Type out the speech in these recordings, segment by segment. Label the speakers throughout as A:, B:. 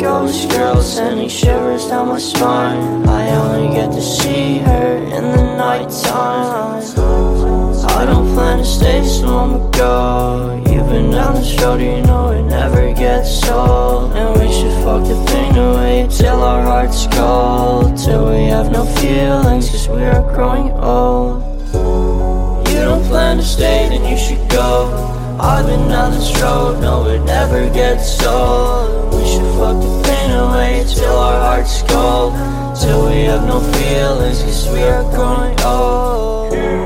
A: ghost girl sending shivers down my spine. I only get to see her in the nighttime. I don't plan to stay, so I'ma go. You've been down this road, you know it never gets old. And we should fuck the pain away till our hearts cold, till we have no feelings, cause we are growing old. You don't plan to stay, then you should go. I've been down this road, no it never gets old. We should fuck the pain away till our hearts cold, till we have no feelings, cause we are growing old.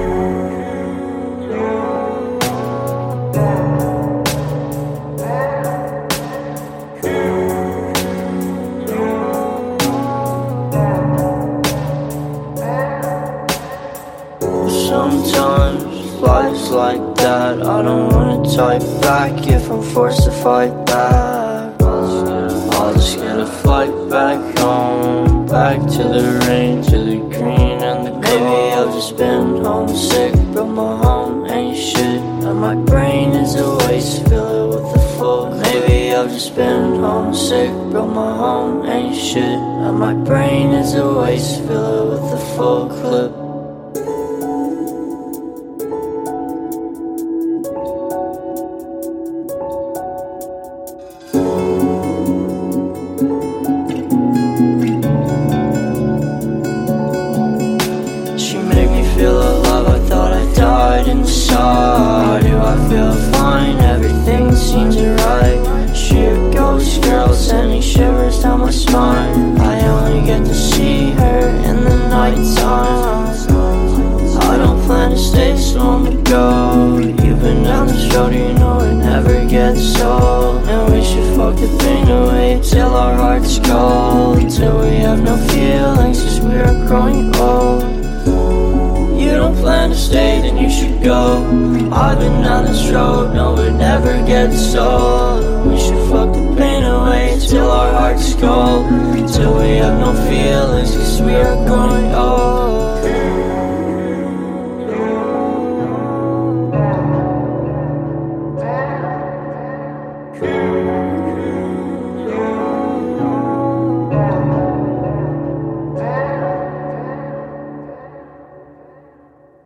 A: Sometimes life's like that. I don't wanna type back if I'm forced to fight back. I'll just get a flight back home, back to the rain, to the green and the gold. Maybe I've just been homesick, but my home ain't shit, and my brain is a waste, fill it with the full. Maybe I've just been homesick, but my home ain't shit, and my brain is a waste, fill it with the full clip. Feel alive, I thought I died inside. Do I feel fine? Everything seems right. She a ghost girl sending shivers down my spine. I only get to see her in the nighttime. I don't plan to stay, so I'ma go. You've been down this road, you know it never gets old. And we should fuck the pain away till our hearts cold, till we have no feelings, cause we are growing old. You don't plan to stay, then you should go. I've been down this road, no it never gets old. We should fuck the pain away till our hearts cold, till we have no feelings, cause we are growing old.